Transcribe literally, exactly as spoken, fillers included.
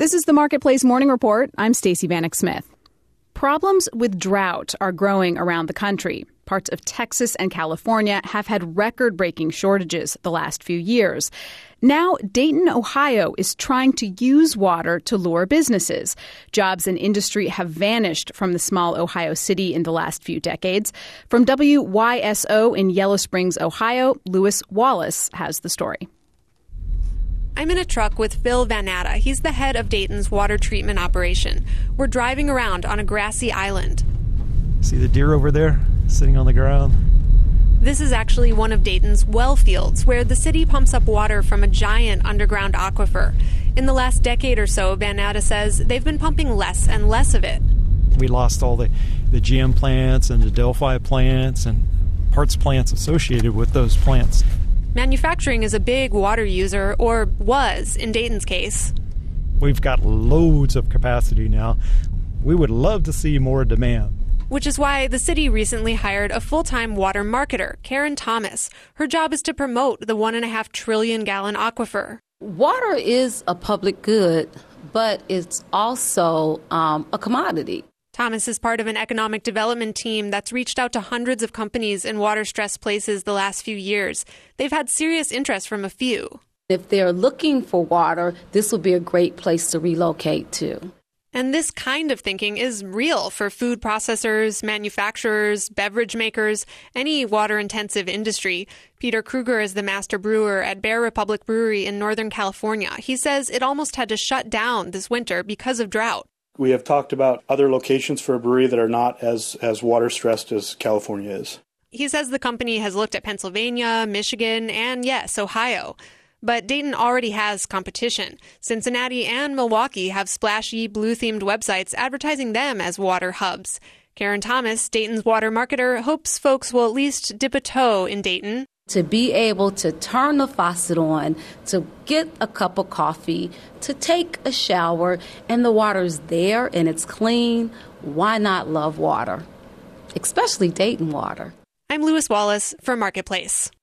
This is the Marketplace Morning Report. I'm Stacey Vanek Smith. Problems with drought are growing around the country. Parts of Texas and California have had record-breaking shortages the last few years. Now, Dayton, Ohio is trying to use water to lure businesses. Jobs and industry have vanished from the small Ohio city in the last few decades. From W Y S O in Yellow Springs, Ohio, Lewis Wallace has the story. I'm in a truck with Phil Vanatta. He's the head of Dayton's water treatment operation. We're driving around on a grassy island. See the deer over there sitting on the ground? This is actually one of Dayton's well fields, where the city pumps up water from a giant underground aquifer. In the last decade or so, Vanatta says they've been pumping less and less of it. We lost all the, the G M plants and the Delphi plants and parts plants associated with those plants. Manufacturing is a big water user, or was in Dayton's case. We've got loads of capacity now. We would love to see more demand. Which is why the city recently hired a full-time water marketer, Karen Thomas. Her job is to promote the one and a half trillion gallon aquifer. Water is a public good, but it's also um, a commodity. Thomas is part of an economic development team that's reached out to hundreds of companies in water-stressed places the last few years. They've had serious interest from a few. If they're looking for water, this would be a great place to relocate to. And this kind of thinking is real for food processors, manufacturers, beverage makers, any water-intensive industry. Peter Kruger is the master brewer at Bear Republic Brewery in Northern California. He says it almost had to shut down this winter because of drought. We have talked about other locations for a brewery that are not as, as water-stressed as California is. He says the company has looked at Pennsylvania, Michigan, and, yes, Ohio. But Dayton already has competition. Cincinnati and Milwaukee have splashy, blue-themed websites advertising them as water hubs. Karen Thomas, Dayton's water marketer, hopes folks will at least dip a toe in Dayton. To be able to turn the faucet on, to get a cup of coffee, to take a shower, and the water's there and it's clean, why not love water? Especially Dayton water. I'm Lewis Wallace for Marketplace.